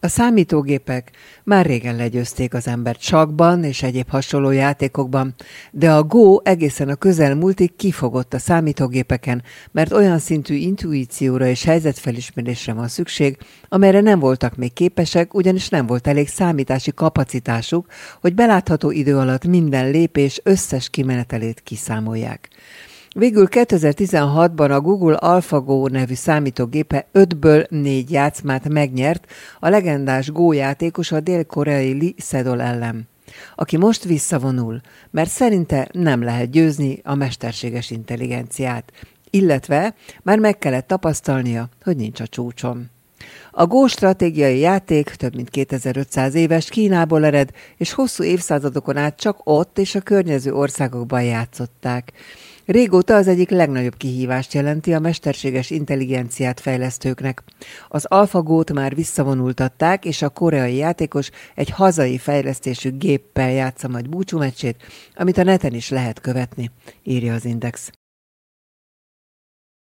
A számítógépek már régen legyőzték az embert sakkban és egyéb hasonló játékokban, de a Go egészen a közelmúltig kifogott a számítógépeken, mert olyan szintű intuícióra és helyzetfelismerésre van szükség, amelyre nem voltak még képesek, ugyanis nem volt elég számítási kapacitásuk, hogy belátható idő alatt minden lépés összes kimenetelét kiszámolják. Végül 2016-ban a Google AlphaGo nevű számítógépe 5-ből 4 játszmát megnyert a legendás Go játékos a dél-koreai Lee Sedol ellen, aki most visszavonul, mert szerinte nem lehet győzni a mesterséges intelligenciát, illetve már meg kellett tapasztalnia, hogy nincs a csúcson. A Go stratégiai játék több mint 2500 éves, Kínából ered, és hosszú évszázadokon át csak ott és a környező országokban játszották. Régóta az egyik legnagyobb kihívást jelenti a mesterséges intelligenciát fejlesztőknek. Az AlphaGót már visszavonultatták, és a koreai játékos egy hazai fejlesztésű géppel játsza majd búcsúmeccsét, amit a neten is lehet követni, írja az Index.